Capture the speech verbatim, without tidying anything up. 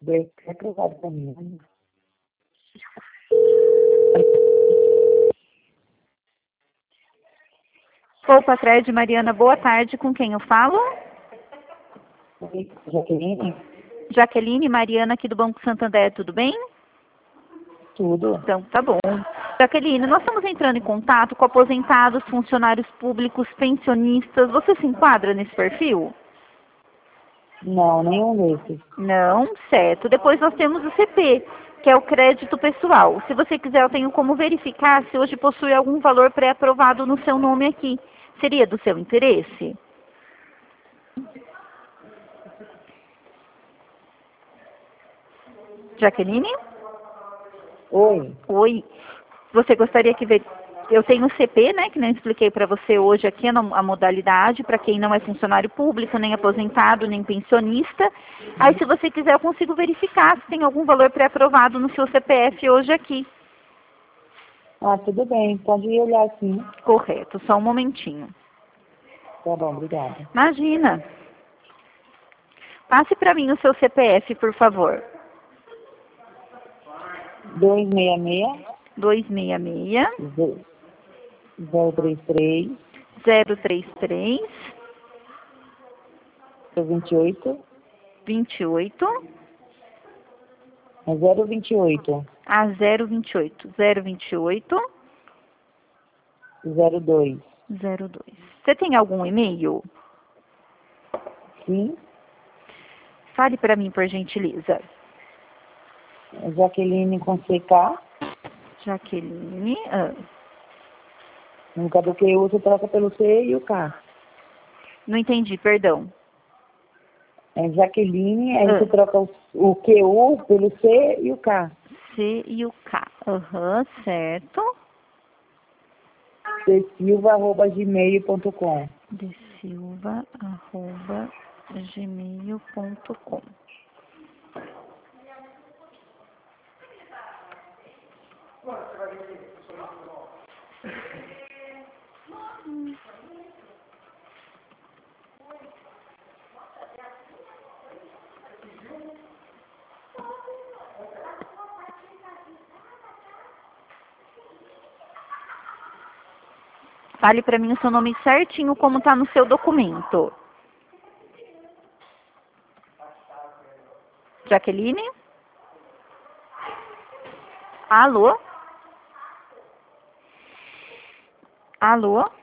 Bem, é aprovado para mim. Né? Poupa Crédito, Mariana, boa tarde. Com quem eu falo? Oi, Jaqueline? Jaqueline, Mariana aqui do Banco Santander, tudo bem? Tudo. Então, tá bom. Jaqueline, nós estamos entrando em contato com aposentados, funcionários públicos, pensionistas. Você se enquadra nesse perfil? Não, nenhum desses. Não, certo. Depois nós temos o C P, que é o crédito pessoal. Se você quiser, eu tenho como verificar se hoje possui algum valor pré-aprovado no seu nome aqui. Seria do seu interesse? Jaqueline? Oi. Oi. Você gostaria que ver... Eu tenho o C P, né, que nem expliquei para você hoje aqui a a modalidade, para quem não é funcionário público, nem aposentado, nem pensionista. Aí, se você quiser, eu consigo verificar se tem algum valor pré-aprovado no seu C P F hoje aqui. Ah, tudo bem. Pode ir olhar sim. Correto, só um momentinho. Tá bom, obrigada. Imagina. Passe para mim o seu C P F, por favor. dois seis seis. dois seis seis, zero três três. zero três três, vinte e oito. vinte e oito, É zero vinte e oito. a zero vinte e oito, zero vinte e oito, zero dois. zero dois. Você tem algum e-mail? Sim. Fale para mim, por gentileza. É Jaqueline com C K. Jaqueline. Ah, No lugar do Q U, você troca pelo C e o K. não entendi, perdão. É Jaqueline, aí Ah, você troca o, o Q U pelo C e o K. C e o K. Aham, certo. Silva arroba gmail ponto com. De Silva, arroba, gmail ponto com. Fale para mim o seu nome certinho, como está no seu documento. Jaqueline? Alô? Alô?